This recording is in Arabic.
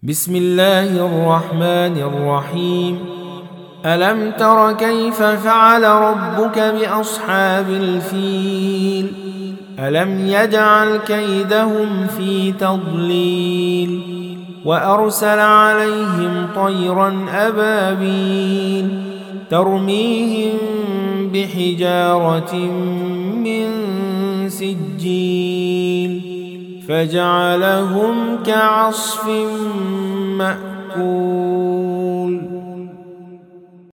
بسم الله الرحمن الرحيم. ألم تر كيف فعل ربك بأصحاب الفيل؟ ألم يجعل كيدهم في تضليل وأرسل عليهم طيرا أبابيل ترميهم بحجارة من سجيل فجعلهم كعصف مأكول.